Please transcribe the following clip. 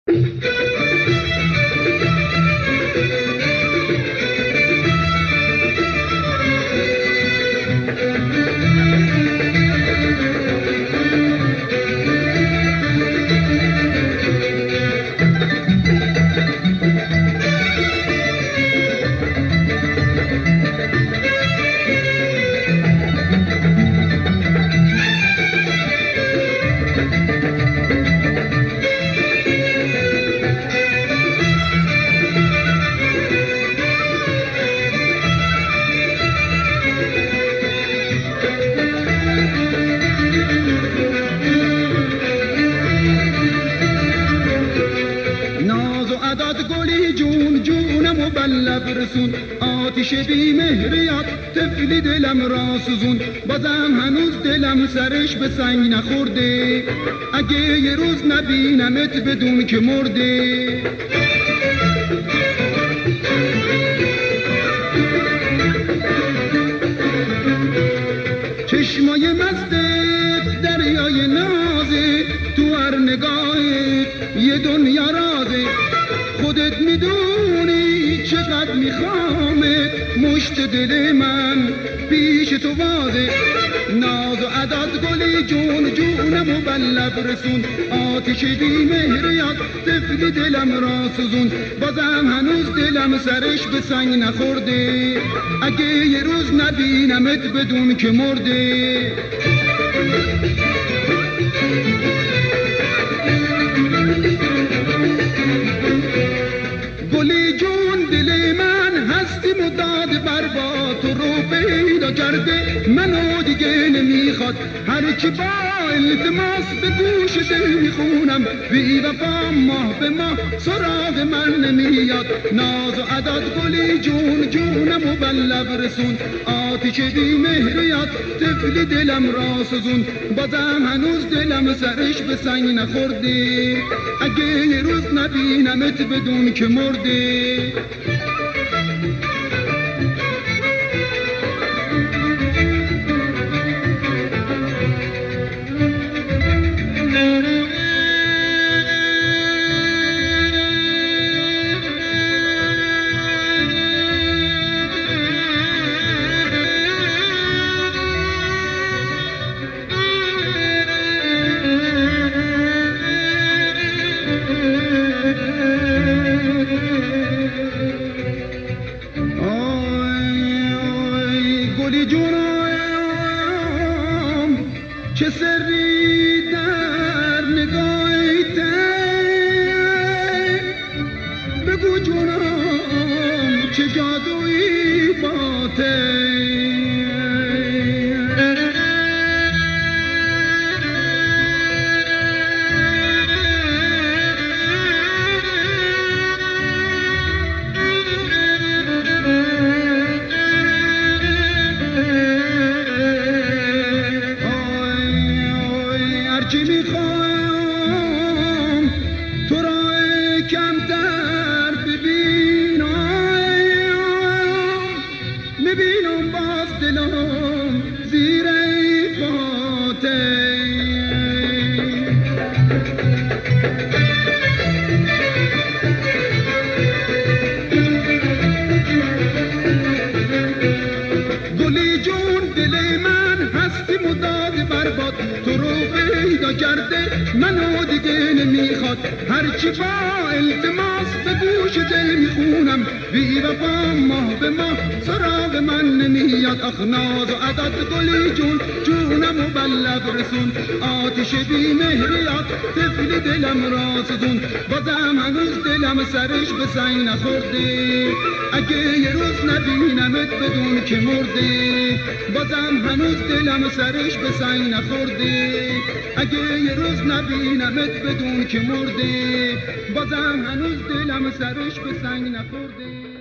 برسون آتیش بی مهریت طفلی دلم را سوزون، بازم هنوز دلم سرش به سنگ نخورده، اگه یه روز نبینمت بدون که مرده. چشمای مستت دریای نازه، تو هر نگاهت یه دنیا رازه، خودت میدونی چقدر میخوامت، مشت دل من پیش تو وازه. ناز و عدد گلی جون جونمو بلب رسون، آتیش بی مهریت طفلی دلم را سوزون، بازم هنوز دلم سرش به سنگ نخورده، اگه یه روز نبینمت بدون که مرده. گلی جون دل من هستی مداد برباد، تو رو پیدا کرده منو دیگه نمیخواد، هر کی با التماس به گوش دل میخونم، بی وفا ماه به ماه سراغ من نمیاد. ناز و عدد گلی جون جونمو بلب رسون، آتیش بی مهریت طفلی دلم را سوزون، بازم هنوز دلم سرش به سنگ نخورده، اگه یه روز نبینمت بدون که مرده. گلی جونم چه سری در نگاهت، بگو جونم چه جادویی باته. چی میخوام تو را کمتر ببینم، میبینم باز دلم زیر فاته. گلی جون دل من هستی مداد برباد، تو رو پیدا کرده منو دیگه نمیخواد، هرچی با التماس به گوش دل میخونم، بی وفا ماه به ماه سراغ من نمیاد. آخ ناز و عدد گلی جون جونمو بلب رسون، آتیش بی مهریت طفل دلم را سوزون، بازم هنوز دلم سرش به سنگ نخورده، اگه یه روز نبینمت بدون که مرده. بازم هنوز دلم سرش به سنگ نخورده، اگه یه روز نبینمت بدون که مرده. بازم هنوز دلم سرش به سنگ نخورده.